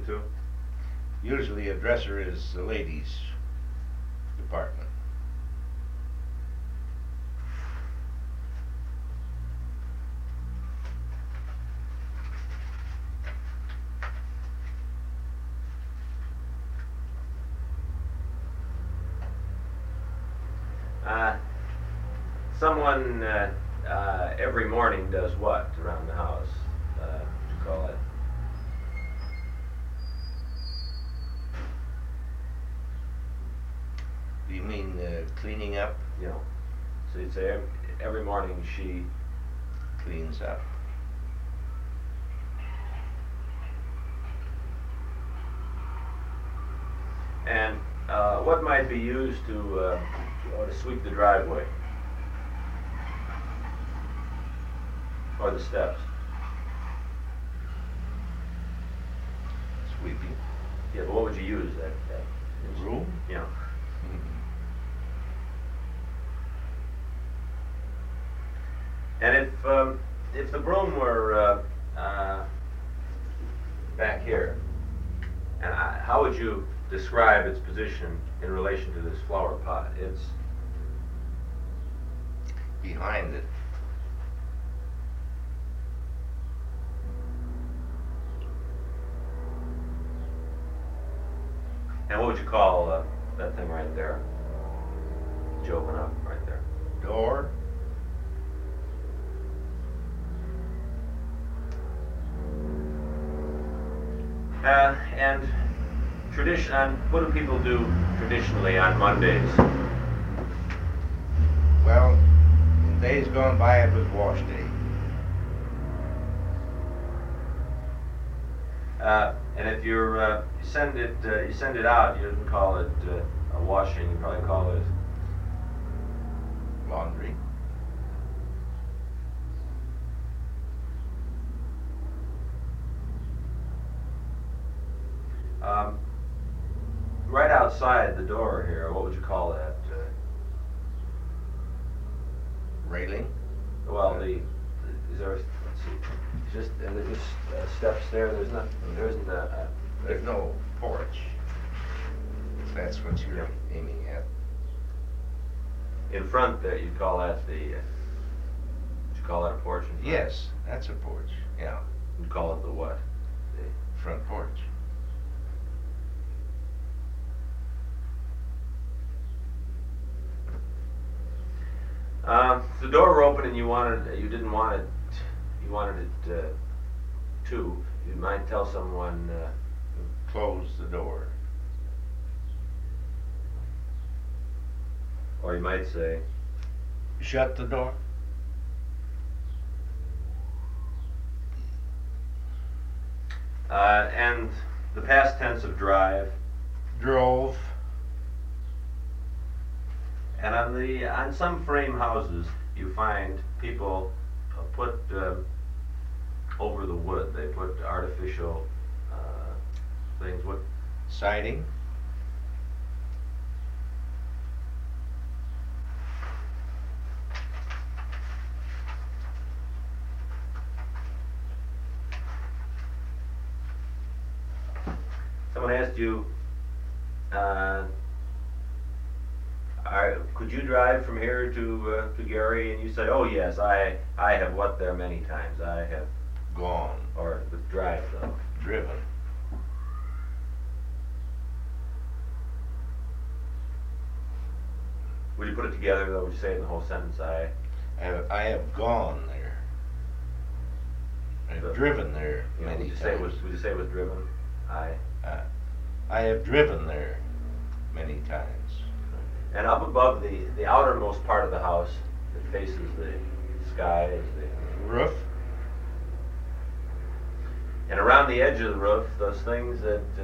to? Usually a dresser is the ladies' department. Someone every morning does what around the house? What do you call it? Do you mean cleaning up? You know, so you'd say every morning she Cleans up. and what might be used to sweep the driveway or the steps? Sweeping. Yeah, but what would you use? That Broom? you know. And if the broom were back here, and how would you describe its position in relation to this flower pot? It's Behind it. and what would you call that thing right there? That you open up right there. Door. And what do people do traditionally on Mondays? Well, in days gone by it was wash day. And if you send it out, you didn't call it a washing. You probably call it Laundry. right outside the door here. What would you call that? Railing. Well, is there? Let's see. Just there's just steps there. There isn't a. There's no porch. If that's what you're aiming at. In front there, you'd call that the. Would you call that a porch? In front? Yes, that's a porch. Yeah, You'd call it the what? front porch. If the door were open and you didn't want it, you wanted it you might tell someone. Close the door. Or you might say, Shut the door. and the past tense of drive. Drove. And on some frame houses, you find people put over the wood. They put artificial things. What? Siding. Someone asked you, could you drive from here to Gary? And you say, oh yes, I have what there many times. I have Gone. or with drive though. Driven. Would you put it together though? Would you say it in the whole sentence? I have gone there. I've driven there You know, many would you times. say would you say it was driven? I have driven there many times. And up above the outermost part of the house that faces the sky is the Roof. and around the edge of the roof, those things that